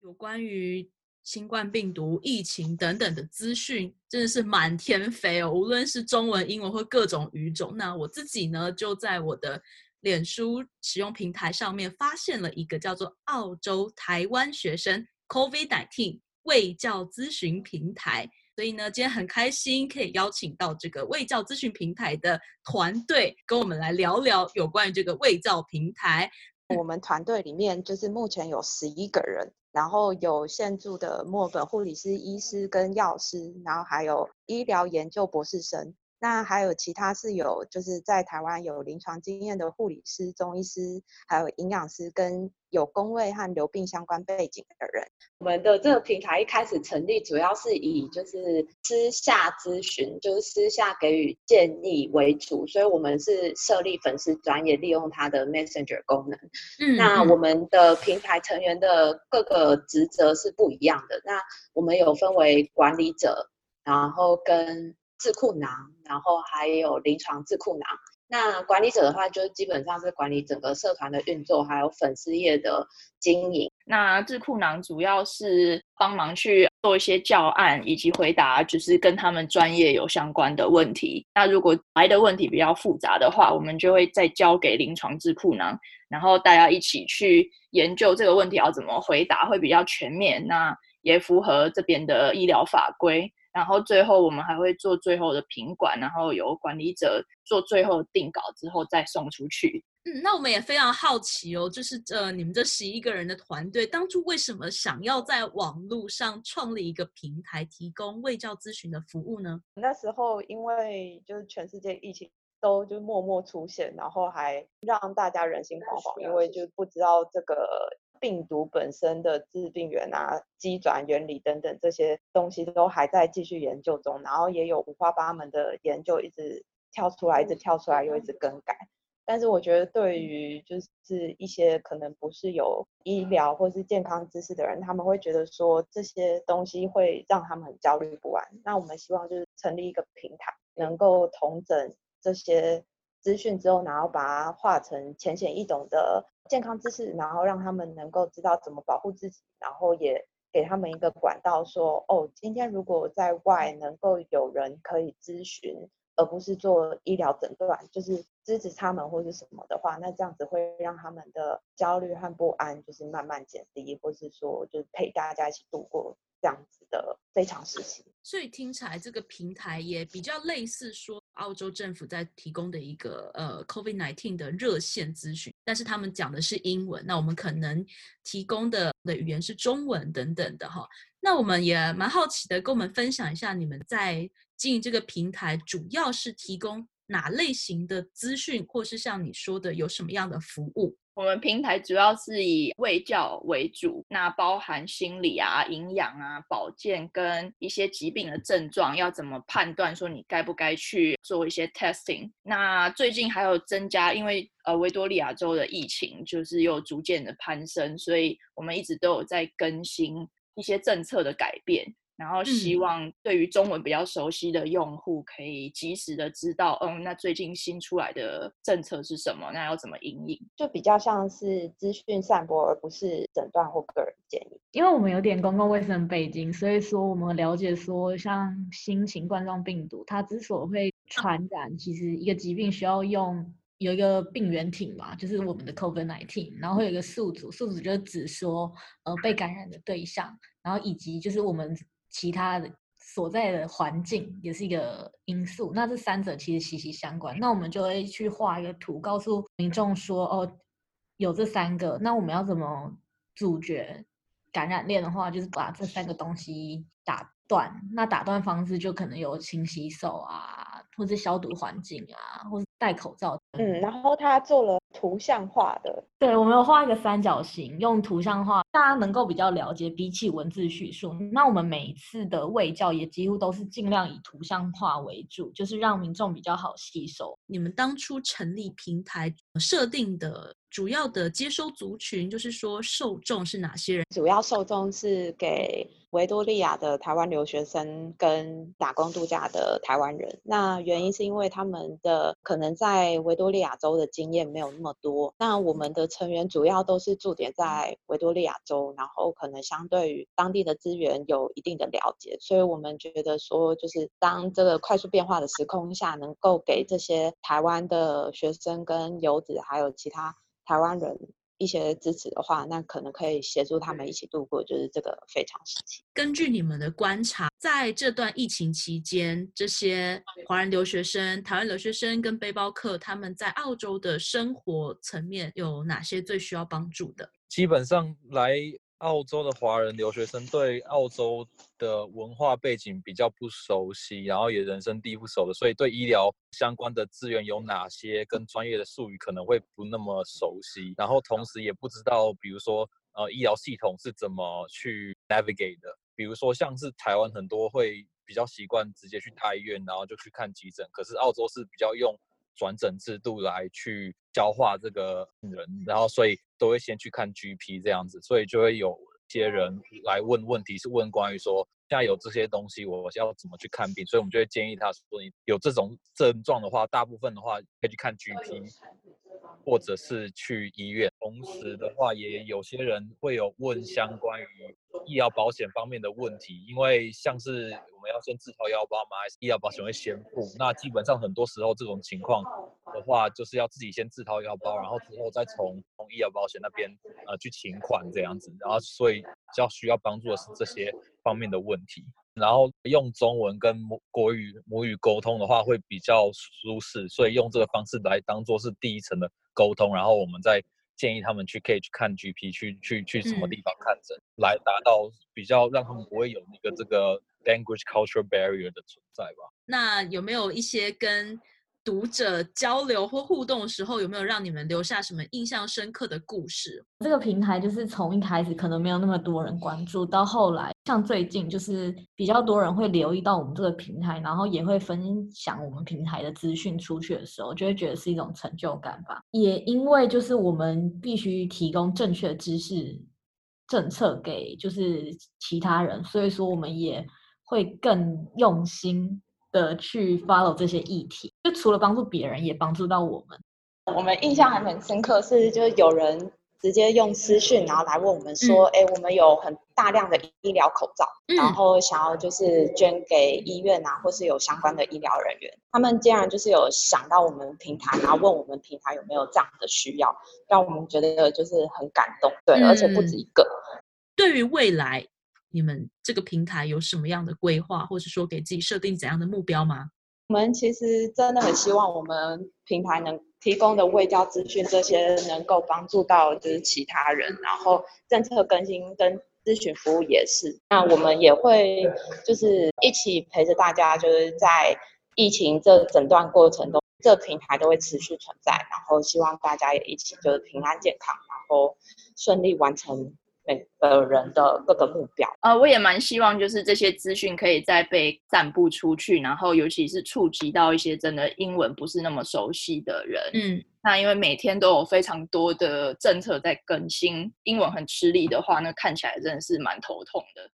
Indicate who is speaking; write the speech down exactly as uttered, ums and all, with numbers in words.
Speaker 1: 有关于新冠病毒、疫情等等的资讯真的是满天飞哦，无论是中文、英文或各种语种。那我自己呢，就在我的脸书使用平台上面发现了一个叫做澳洲台湾学生 COVID 十九 卫教咨询平台。所以呢，今天很开心可以邀请到这个卫教咨询平台的团队，跟我们来聊聊有关于这个卫教平台。
Speaker 2: 我们团队里面就是目前有十一个人，然后有现住的墨尔本护理师、医师跟药师，然后还有医疗研究博士生。那还有其他是有就是在台湾有临床经验的护理师、中医师，还有营养师跟有公卫和流病相关背景的人。我们的这个平台一开始成立主要是以就是私下咨询，就是私下给予建议为主，所以我们是设立粉丝专页，利用它的 Messenger 功能。
Speaker 1: 嗯，
Speaker 2: 那我们的平台成员的各个职责是不一样的。那我们有分为管理者，然后跟智库囊，然后还有临床智库囊。那管理者的话，就基本上是管理整个社团的运作，还有粉丝页的经营。
Speaker 3: 那智库囊主要是帮忙去做一些教案，以及回答就是跟他们专业有相关的问题。那如果来的问题比较复杂的话，我们就会再交给临床智库囊，然后大家一起去研究这个问题要怎么回答，会比较全面，那也符合这边的医疗法规。然后最后我们还会做最后的品管，然后由管理者做最后定稿之后再送出去。
Speaker 1: 嗯，那我们也非常好奇哦，就是呃，你们这十一个人的团队，当初为什么想要在网络上创立一个平台，提供卫教咨询的服务呢？
Speaker 2: 那时候因为就是全世界疫情都就默默出现，然后还让大家人心惶惶，因为就不知道这个病毒本身的致病源啊、机转原理等等这些东西都还在继续研究中，然后也有五花八门的研究一直跳出来，一直跳出来又一直更改。但是我觉得对于就是一些可能不是有医疗或是健康知识的人，他们会觉得说这些东西会让他们很焦虑不安。那我们希望就是成立一个平台，能够统整这些资讯之后，然后把它化成浅显易懂的健康知识，然后让他们能够知道怎么保护自己，然后也给他们一个管道说，哦，今天如果在外能够有人可以咨询，而不是做医疗诊断，就是支持他们或是什么的话，那这样子会让他们的焦虑和不安就是慢慢减低，或是说就是陪大家一起度过这样子的非常时期。
Speaker 1: 所以听起来这个平台也比较类似说澳洲政府在提供的一个呃 COVID 十九 的热线咨询，但是他们讲的是英文，那我们可能提供的的语言是中文等等的哈。那我们也蛮好奇的，跟我们分享一下你们在经营这个平台主要是提供哪类型的资讯，或是像你说的有什么样的服务？
Speaker 3: 我们平台主要是以卫教为主，那包含心理啊、营养啊、保健跟一些疾病的症状，要怎么判断说你该不该去做一些 testing。那最近还有增加，因为呃维多利亚州的疫情就是又逐渐的攀升，所以我们一直都有在更新一些政策的改变。然后希望对于中文比较熟悉的用户可以及时的知道，嗯，那最近新出来的政策是什么，那要怎么因应，
Speaker 2: 就比较像是资讯散播，而不是诊断或个人建议。
Speaker 4: 因为我们有点公共卫生背景，所以说我们了解说，像新型冠状病毒，它之所以会传染，其实一个疾病需要用有一个病原体嘛，就是我们的 COVID 十九，然后会有一个宿主，宿主就是指说呃被感染的对象，然后以及就是我们其他的所在的环境也是一个因素，那这三者其实息息相关。那我们就会去画一个图，告诉民众说，哦，有这三个，那我们要怎么阻绝感染链的话，就是把这三个东西打断。那打断方式就可能有勤洗手啊，或是消毒环境啊，或是戴口罩。
Speaker 2: 嗯，然后他做了图像化的，
Speaker 4: 对，我们有画一个三角形，用图像化，大家能够比较了解，比起文字叙述。那我们每一次的卫教也几乎都是尽量以图像化为主，就是让民众比较好吸收。
Speaker 1: 你们当初成立平台设定的主要的接收族群，就是说受众是哪些人？
Speaker 2: 主要受众是给维多利亚的台湾留学生跟打工度假的台湾人。那原因是因为他们的可能在维多利亚州的经验没有那么多，那我们的成员主要都是驻点在维多利亚州，然后可能相对于当地的资源有一定的了解，所以我们觉得说就是当这个快速变化的时空下，能够给这些台湾的学生跟游子还有其他台湾人一些支持的话，那可能可以协助他们一起度过就是这个非常时期。
Speaker 1: 根据你们的观察，在这段疫情期间，这些华人留学生、台湾留学生跟背包客，他们在澳洲的生活层面有哪些最需要帮助的？
Speaker 5: 基本上来澳洲的华人留学生对澳洲的文化背景比较不熟悉，然后也人生地不熟的，所以对医疗相关的资源有哪些跟专业的术语可能会不那么熟悉，然后同时也不知道比如说呃医疗系统是怎么去 navigate 的，比如说像是台湾很多会比较习惯直接去大医院然后就去看急诊，可是澳洲是比较用转诊制度来去消化这个人，然后所以都会先去看 G P 这样子，所以就会有些人来问问题，是问关于说现在有这些东西我要怎么去看病，所以我们就会建议他说你有这种症状的话，大部分的话可以去看 G P 或者是去医院。同时的话也有些人会有问相关于医疗保险方面的问题，因为像是我们要先自掏腰包嘛，还是医疗保险会先付，那基本上很多时候这种情况的话就是要自己先自掏腰包，然后之后再从从医疗保险那边呃去请款这样子，然后所以比较需要帮助的是这些方面的问题。然后用中文跟国语母语沟通的话会比较舒适，所以用这个方式来当做是第一层的沟通，然后我们再建议他们去可以去看 G P 去去去什么地方看诊、嗯、来达到比较让他们不会有那个这个 language cultural barrier 的存在吧。
Speaker 1: 那有没有一些跟读者交流或互动的时候，有没有让你们留下什么印象深刻的故事？
Speaker 4: 这个平台就是从一开始可能没有那么多人关注，到后来像最近就是比较多人会留意到我们这个平台，然后也会分享我们平台的资讯出去的时候，就会觉得是一种成就感吧。也因为就是我们必须提供正确的知识政策给就是其他人，所以说我们也会更用心的去 follow 这些议题，就除了帮助别人也帮助到我们。
Speaker 2: 我们印象还很深刻是就是有人直接用私讯然后来问我们说哎、嗯，我们有很大量的医疗口罩、嗯、然后想要就是捐给医院啊或是有相关的医疗人员，他们竟然就是有想到我们平台然后问我们平台有没有这样的需要，让我们觉得就是很感动。对、嗯、而且不止一个。
Speaker 1: 对于未来你们这个平台有什么样的规划，或是说给自己设定怎样的目标吗？
Speaker 2: 我们其实真的很希望我们平台能提供的卫教资讯这些能够帮助到就是其他人，然后政策更新跟咨询服务也是。那我们也会就是一起陪着大家，就是在疫情这整段过程中，这个平台都会持续存在，然后希望大家也一起就是平安健康，然后顺利完成每个人的各个目标。
Speaker 3: 呃，我也蛮希望就是这些资讯可以再被散布出去，然后尤其是触及到一些真的英文不是那么熟悉的人。嗯，那因为每天都有非常多的政策在更新，英文很吃力的话，那看起来真的是蛮头痛的。